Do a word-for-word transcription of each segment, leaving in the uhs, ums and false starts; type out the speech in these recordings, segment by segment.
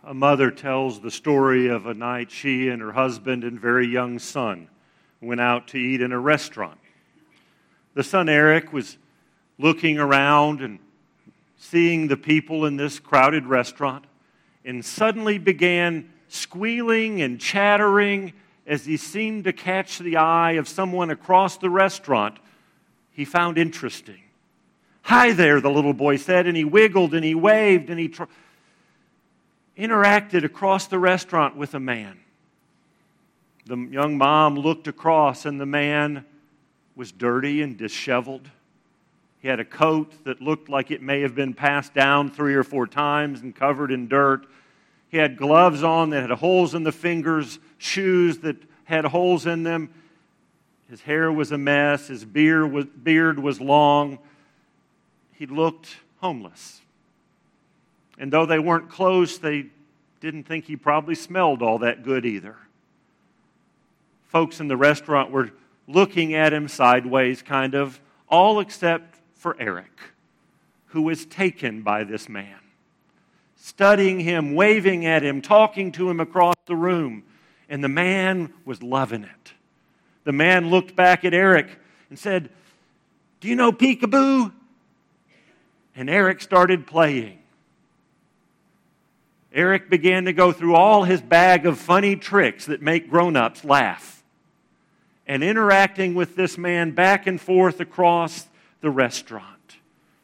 A mother tells the story of a night she and her husband and very young son went out to eat in a restaurant. The son Eric was looking around and seeing the people in this crowded restaurant and suddenly began squealing and chattering as he seemed to catch the eye of someone across the restaurant he found interesting. "Hi there," the little boy said, and he wiggled and he waved and he tr- interacted across the restaurant with a man. The young mom looked across, and the man was dirty and disheveled. He had a coat that looked like it may have been passed down three or four times and covered in dirt. He had gloves on that had holes in the fingers, shoes that had holes in them. His hair was a mess. His beard was, beard was long. He looked homeless. And though they weren't close, they didn't think he probably smelled all that good either. Folks in the restaurant were looking at him sideways, kind of, all except for Eric, who was taken by this man, studying him, waving at him, talking to him across the room. And the man was loving it. The man looked back at Eric and said, "Do you know peekaboo?" And Eric started playing. Eric began to go through all his bag of funny tricks that make grown-ups laugh, and interacting with this man back and forth across the restaurant.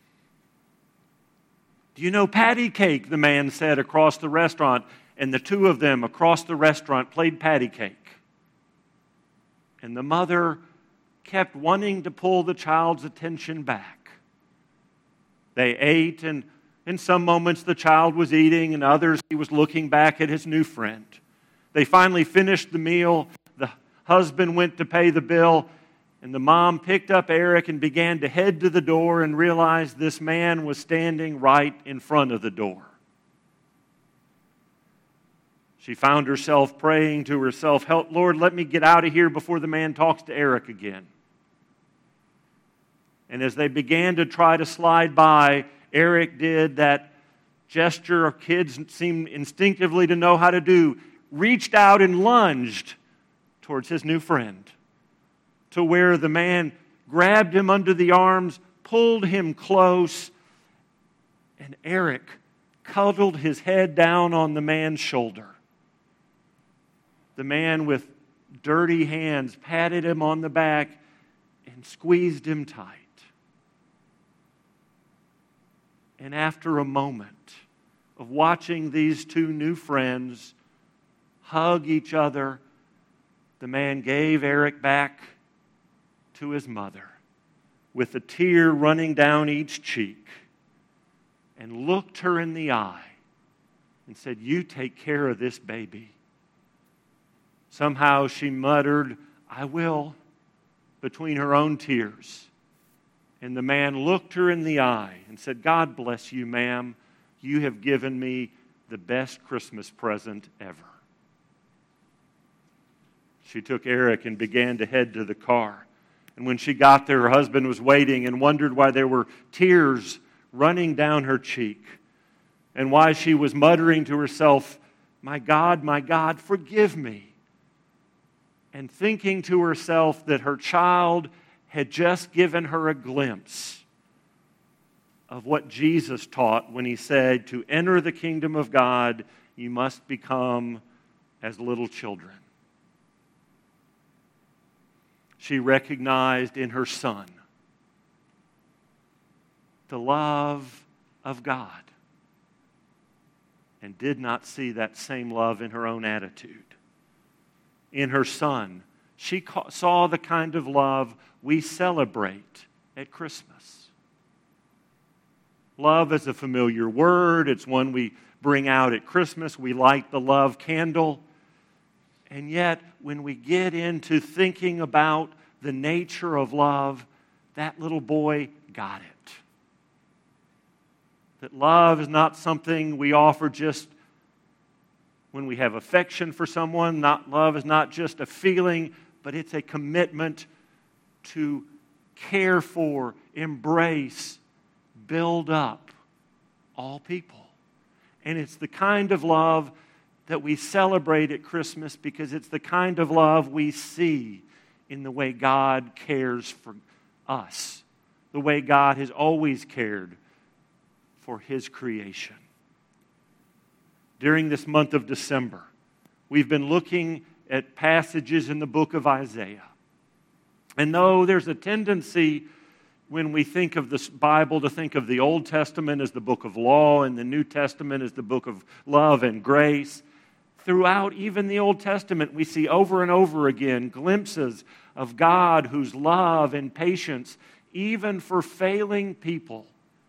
"Do you know patty cake?" the man said across the restaurant, and the two of them across the restaurant played patty cake. And the mother kept wanting to pull the child's attention back. They ate, and in some moments the child was eating, and others he was looking back at his new friend. They finally finished the meal. The husband went to pay the bill, and the mom picked up Eric and began to head to the door and realized this man was standing right in front of the door. She found herself praying to herself, "Help, Lord, let me get out of here before the man talks to Eric again." And as they began to try to slide by, Eric did that gesture our kids seem instinctively to know how to do, reached out and lunged towards his new friend, to where the man grabbed him under the arms, pulled him close, and Eric cuddled his head down on the man's shoulder. The man with dirty hands patted him on the back and squeezed him tight. And after a moment of watching these two new friends hug each other, the man gave Eric back to his mother with a tear running down each cheek and looked her in the eye and said, "You take care of this baby." Somehow she muttered, "I will," between her own tears. And the man looked her in the eye and said, "God bless you, ma'am. You have given me the best Christmas present ever." She took Eric and began to head to the car. And when she got there, her husband was waiting and wondered why there were tears running down her cheek and why she was muttering to herself, "My God, my God, forgive me." And thinking to herself that her child had just given her a glimpse of what Jesus taught when he said, "To enter the kingdom of God, you must become as little children." She recognized in her son the love of God and did not see that same love in her own attitude. In her son, she saw the kind of love we celebrate at Christmas. Love is a familiar word. It's one we bring out at Christmas. We light the love candle. And yet, when we get into thinking about the nature of love, that little boy got it. That love is not something we offer just when we have affection for someone. Not love is not just a feeling, but it's a commitment to care for, embrace, build up all people. And it's the kind of love that we celebrate at Christmas because it's the kind of love we see in the way God cares for us, the way God has always cared for His creation. During this month of December, we've been looking at passages in the book of Isaiah. And though there's a tendency when we think of the Bible to think of the Old Testament as the book of law and the New Testament as the book of love and grace, throughout even the Old Testament we see over and over again glimpses of God whose love and patience, even for failing people,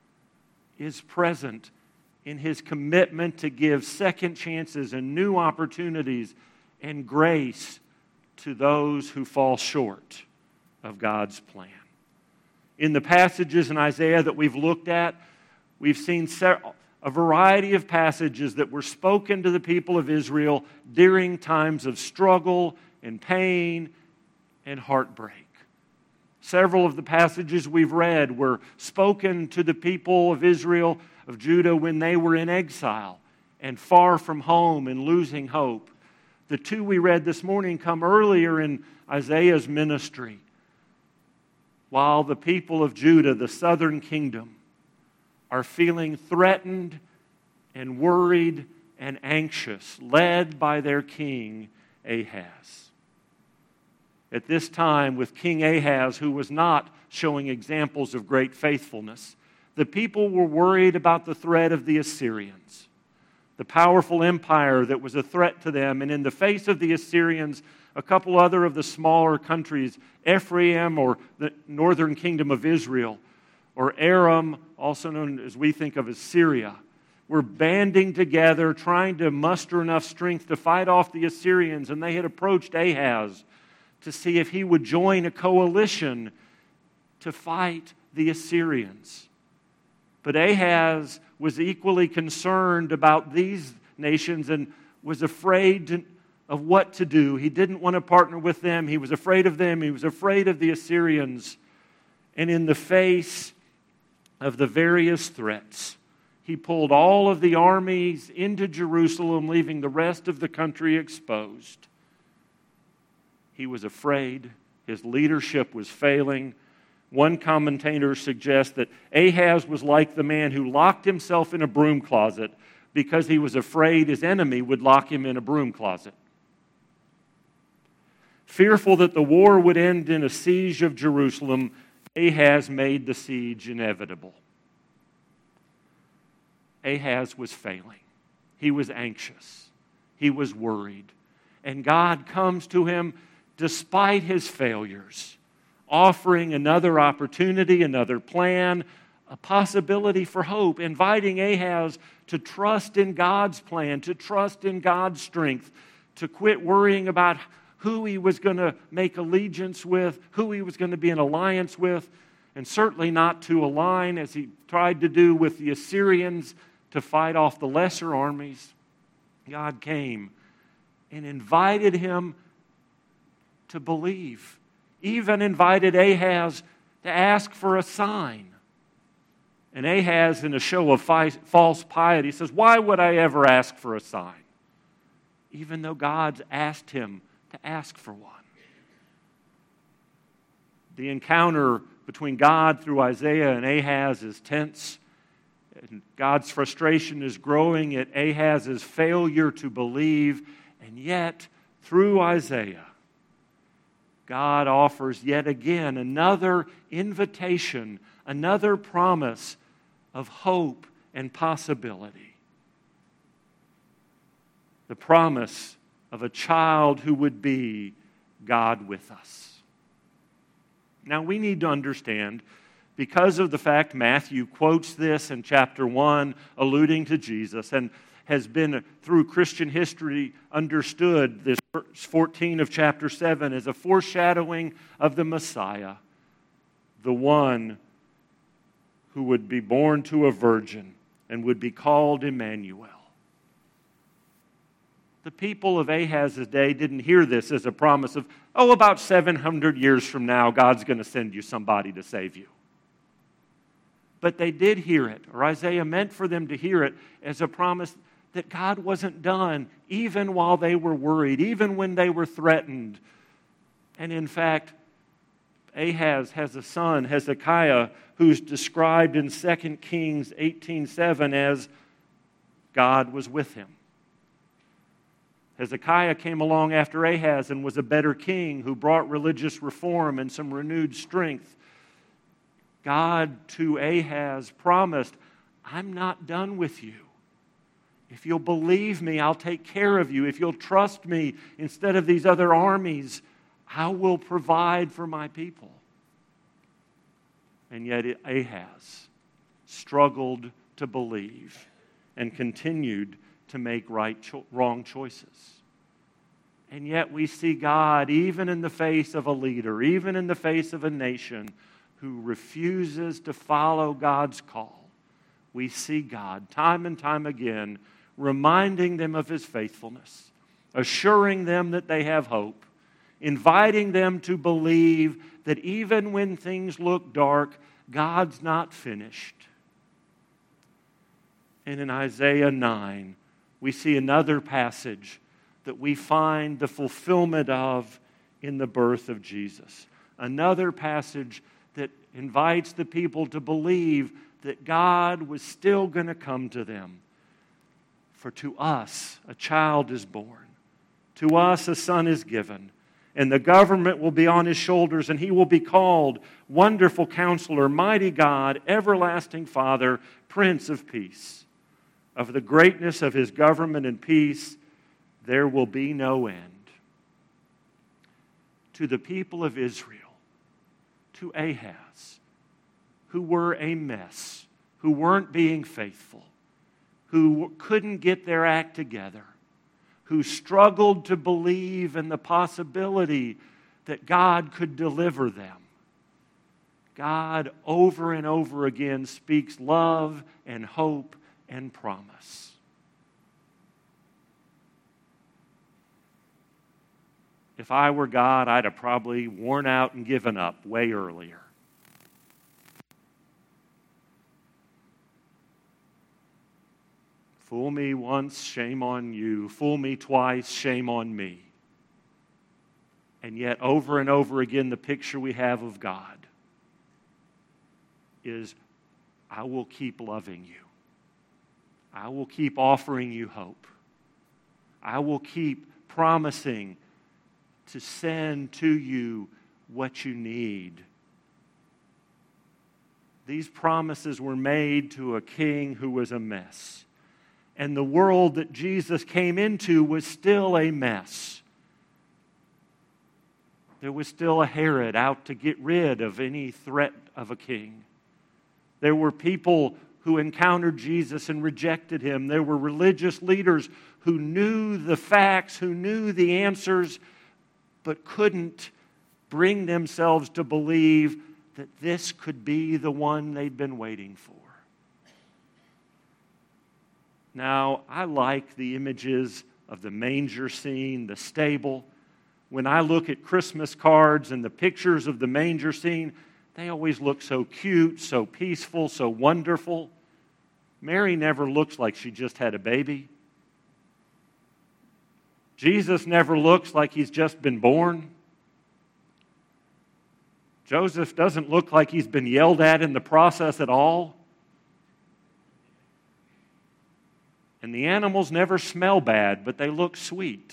is present in His commitment to give second chances and new opportunities and grace to those who fall short of God's plan. In the passages in Isaiah that we've looked at, we've seen a variety of passages that were spoken to the people of Israel during times of struggle and pain and heartbreak. Several of the passages we've read were spoken to the people of Israel, of Judah, when they were in exile and far from home and losing hope. The two we read this morning come earlier in Isaiah's ministry, while the people of Judah, the southern kingdom, are feeling threatened and worried and anxious, led by their king Ahaz. At this time, with King Ahaz, who was not showing examples of great faithfulness, the people were worried about the threat of the Assyrians, the powerful empire that was a threat to them. And in the face of the Assyrians, a couple other of the smaller countries, Ephraim or the northern kingdom of Israel, or Aram, also known as we think of as Syria, were banding together, trying to muster enough strength to fight off the Assyrians. And they had approached Ahaz to see if he would join a coalition to fight the Assyrians. But Ahaz was equally concerned about these nations and was afraid to, of what to do. He didn't want to partner with them. He was afraid of them. He was afraid of the Assyrians. And in the face of the various threats, he pulled all of the armies into Jerusalem, leaving the rest of the country exposed. He was afraid. His leadership was failing. One commentator suggests that Ahaz was like the man who locked himself in a broom closet because he was afraid his enemy would lock him in a broom closet. Fearful that the war would end in a siege of Jerusalem, Ahaz made the siege inevitable. Ahaz was failing. He was anxious. He was worried. And God comes to him despite his failures, offering another opportunity, another plan, a possibility for hope, inviting Ahaz to trust in God's plan, to trust in God's strength, to quit worrying about who he was going to make allegiance with, who he was going to be in alliance with, and certainly not to align, as he tried to do with the Assyrians, to fight off the lesser armies. God came and invited him to believe, even invited Ahaz to ask for a sign. And Ahaz, in a show of fi- false piety, says, "Why would I ever ask for a sign?" Even though God's asked him to ask for one. The encounter between God through Isaiah and Ahaz is tense. And God's frustration is growing at Ahaz's failure to believe. And yet, through Isaiah, God offers yet again another invitation, another promise of hope and possibility. The promise of a child who would be God with us. Now we need to understand, because of the fact Matthew quotes this in chapter one, alluding to Jesus, and has been through Christian history understood, this verse fourteen of chapter seven, as a foreshadowing of the Messiah, the one who would be born to a virgin and would be called Emmanuel. The people of Ahaz's day didn't hear this as a promise of, oh, about seven hundred years from now, God's going to send you somebody to save you. But they did hear it, or Isaiah meant for them to hear it as a promise that God wasn't done, even while they were worried, even when they were threatened. And in fact, Ahaz has a son, Hezekiah, who's described in Second Kings eighteen seven as God was with him. Hezekiah came along after Ahaz and was a better king who brought religious reform and some renewed strength. God to Ahaz promised, I'm not done with you. If you'll believe me, I'll take care of you. If you'll trust me instead of these other armies, I will provide for my people. And yet Ahaz struggled to believe and continued to make right cho- wrong choices. And yet we see God, even in the face of a leader, even in the face of a nation who refuses to follow God's call, we see God time and time again reminding them of His faithfulness, assuring them that they have hope, inviting them to believe that even when things look dark, God's not finished. And in Isaiah nine, we see another passage that we find the fulfillment of in the birth of Jesus. Another passage that invites the people to believe that God was still going to come to them. For to us a child is born, to us a son is given, and the government will be on His shoulders, and He will be called Wonderful Counselor, Mighty God, Everlasting Father, Prince of Peace. Of the greatness of His government and peace, there will be no end. To the people of Israel, to Ahaz, who were a mess, who weren't being faithful, who couldn't get their act together, who struggled to believe in the possibility that God could deliver them. God over and over again speaks love and hope and promise. If I were God, I'd have probably worn out and given up way earlier. Fool me once, shame on you. Fool me twice, shame on me. And yet, over and over again, the picture we have of God is, I will keep loving you. I will keep offering you hope. I will keep promising to send to you what you need. These promises were made to a king who was a mess. And the world that Jesus came into was still a mess. There was still a Herod out to get rid of any threat of a king. There were people who encountered Jesus and rejected Him. There were religious leaders who knew the facts, who knew the answers, but couldn't bring themselves to believe that this could be the one they'd been waiting for. Now, I like the images of the manger scene, the stable. When I look at Christmas cards and the pictures of the manger scene, they always look so cute, so peaceful, so wonderful. Mary never looks like she just had a baby. Jesus never looks like He's just been born. Joseph doesn't look like he's been yelled at in the process at all. And the animals never smell bad, but they look sweet.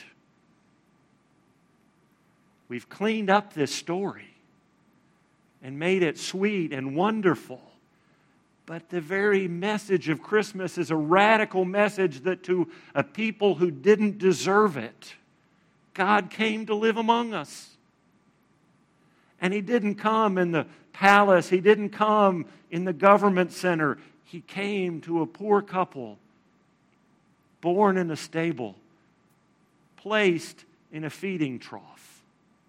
We've cleaned up this story and made it sweet and wonderful. But the very message of Christmas is a radical message that to a people who didn't deserve it, God came to live among us. And He didn't come in the palace. He didn't come in the government center. He came to a poor couple, born in a stable, placed in a feeding trough.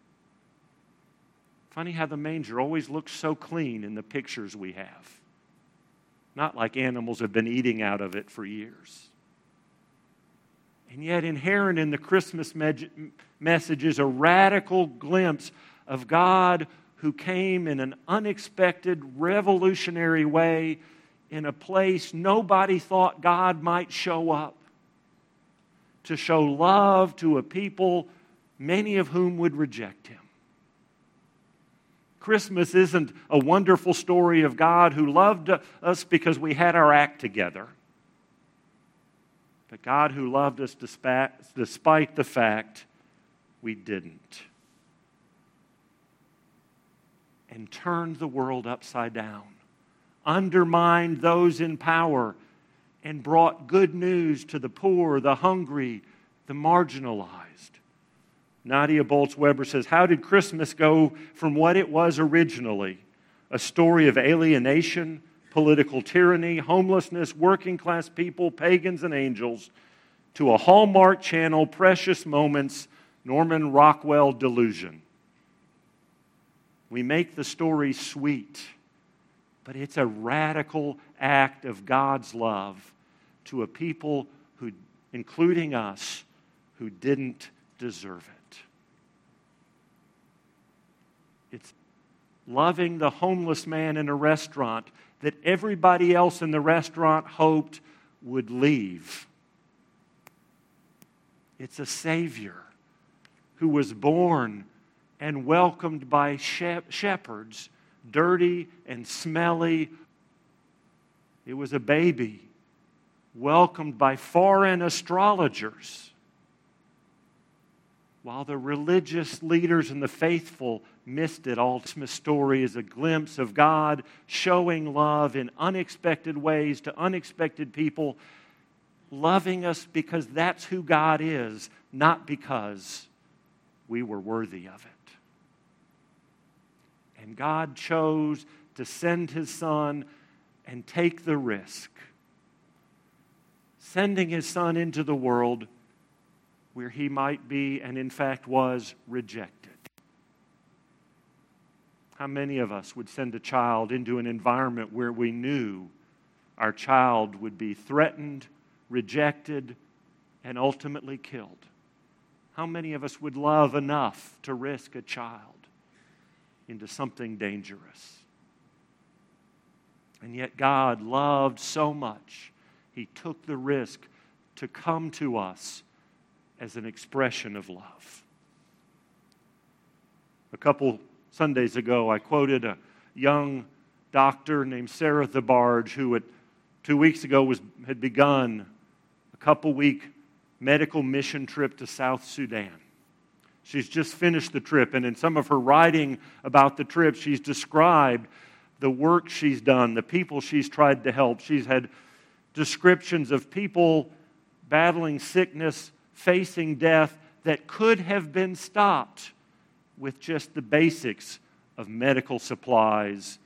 Funny how the manger always looks so clean in the pictures we have. Not like animals have been eating out of it for years. And yet inherent in the Christmas me- message is a radical glimpse of God who came in an unexpected, revolutionary way in a place nobody thought God might show up, to show love to a people, many of whom would reject him. Christmas isn't a wonderful story of God who loved us because we had our act together, but God who loved us despite the fact we didn't, and turned the world upside down, undermined those in power, and brought good news to the poor, the hungry, the marginalized. Nadia Bolz-Weber says, how did Christmas go from what it was originally, a story of alienation, political tyranny, homelessness, working class people, pagans and angels, to a Hallmark Channel, Precious Moments, Norman Rockwell delusion? We make the story sweet, but it's a radical act of God's love to a people who, including us, who didn't deserve it. It's loving the homeless man in a restaurant that everybody else in the restaurant hoped would leave. It's a Savior who was born and welcomed by shepherds, dirty and smelly. It was a baby welcomed by foreign astrologers, while the religious leaders and the faithful missed it all. Christmas story is a glimpse of God showing love in unexpected ways to unexpected people, loving us because that's who God is, not because we were worthy of it. And God chose to send His Son and take the risk, sending His Son into the world where He might be, and in fact was, rejected. How many of us would send a child into an environment where we knew our child would be threatened, rejected, and ultimately killed? How many of us would love enough to risk a child into something dangerous? And yet God loved so much, He took the risk to come to us as an expression of love. A couple Sundays ago, I quoted a young doctor named Sarah Thebarge, who at, two weeks ago was, had begun a couple-week medical mission trip to South Sudan. She's just finished the trip, and in some of her writing about the trip, she's described the work she's done, the people she's tried to help. She's had descriptions of people battling sickness, facing death, that could have been stopped with just the basics of medical supplies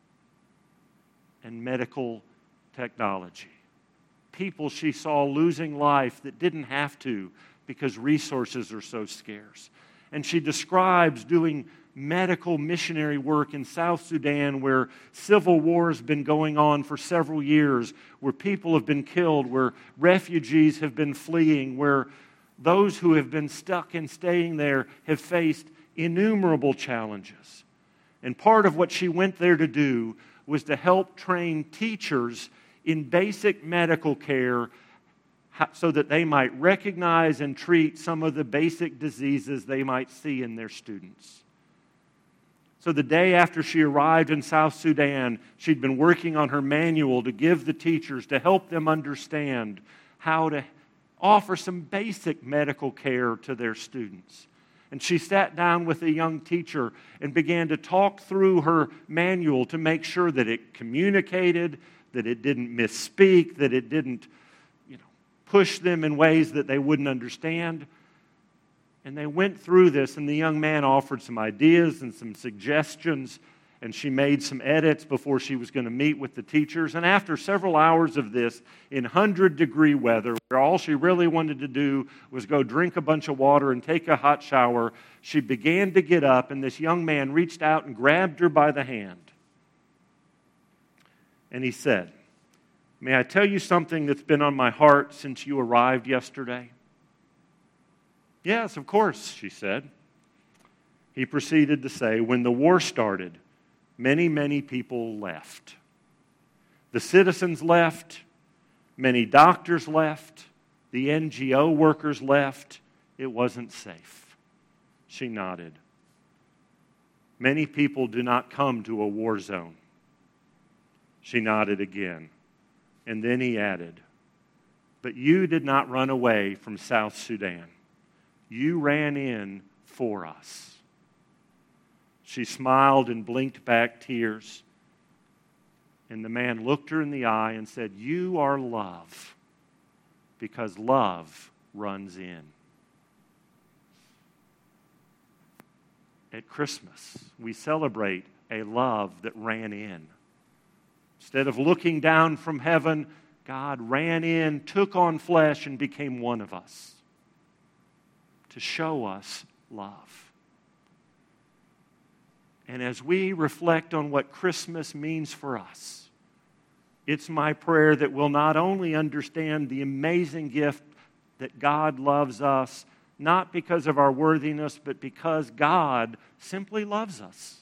and medical technology. People she saw losing life that didn't have to because resources are so scarce. And she describes doing medical missionary work in South Sudan, where civil war has been going on for several years, where people have been killed, where refugees have been fleeing, where those who have been stuck and staying there have faced innumerable challenges. And part of what she went there to do was to help train teachers in basic medical care so that they might recognize and treat some of the basic diseases they might see in their students. So the day after she arrived in South Sudan, she'd been working on her manual to give the teachers, to help them understand how to offer some basic medical care to their students. And she sat down with a young teacher and began to talk through her manual to make sure that it communicated, that it didn't misspeak, that it didn't, you know, push them in ways that they wouldn't understand. And they went through this, and the young man offered some ideas and some suggestions, and she made some edits before she was going to meet with the teachers. And after several hours of this, in one hundred degree weather, where all she really wanted to do was go drink a bunch of water and take a hot shower, she began to get up, and this young man reached out and grabbed her by the hand. And he said, "May I tell you something that's been on my heart since you arrived yesterday?" "Yes, of course," she said. He proceeded to say, when the war started, many, many people left. The citizens left, many doctors left, the N G O workers left. It wasn't safe. She nodded. Many people do not come to a war zone. She nodded again. And then he added, but you did not run away from South Sudan. You ran in for us. She smiled and blinked back tears. And the man looked her in the eye and said, you are love, because love runs in. At Christmas, we celebrate a love that ran in. Instead of looking down from heaven, God ran in, took on flesh, and became one of us to show us love. And as we reflect on what Christmas means for us, it's my prayer that we'll not only understand the amazing gift that God loves us, not because of our worthiness, but because God simply loves us.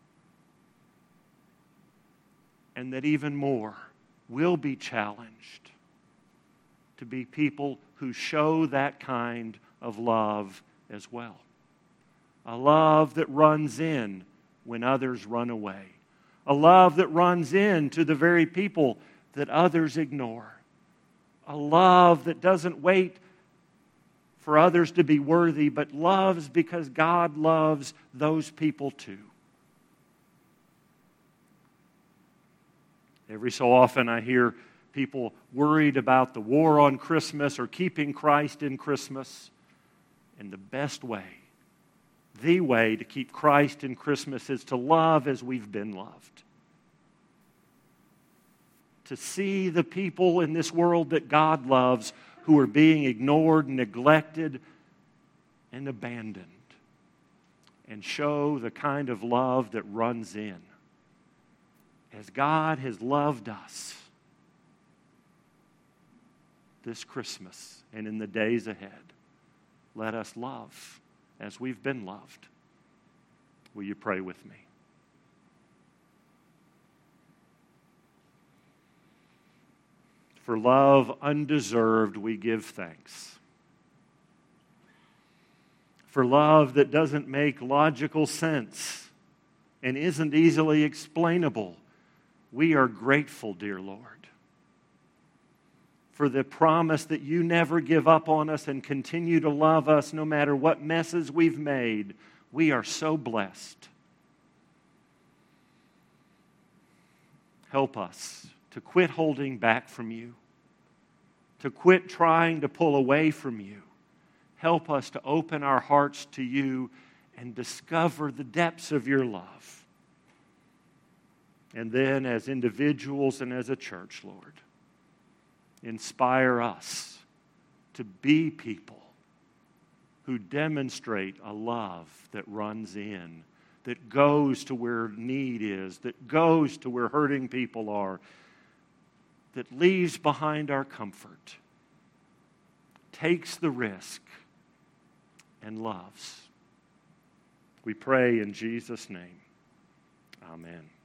And that even more, we'll be challenged to be people who show that kind of love as well. A love that runs in when others run away. A love that runs in to the very people that others ignore. A love that doesn't wait for others to be worthy, but loves because God loves those people too. Every so often I hear people worried about the war on Christmas or keeping Christ in Christmas. And the best way, the way to keep Christ in Christmas is to love as we've been loved. To see the people in this world that God loves who are being ignored, neglected, and abandoned. And show the kind of love that runs in. As God has loved us this Christmas and in the days ahead, let us love as we've been loved. Will you pray with me? For love undeserved, we give thanks. For love that doesn't make logical sense and isn't easily explainable, we are grateful, dear Lord, for the promise that you never give up on us and continue to love us no matter what messes we've made. We are so blessed. Help us to quit holding back from you, to quit trying to pull away from you. Help us to open our hearts to you and discover the depths of your love. And then as individuals and as a church, Lord, inspire us to be people who demonstrate a love that runs in, that goes to where need is, that goes to where hurting people are, that leaves behind our comfort, takes the risk, and loves. We pray in Jesus' name. Amen.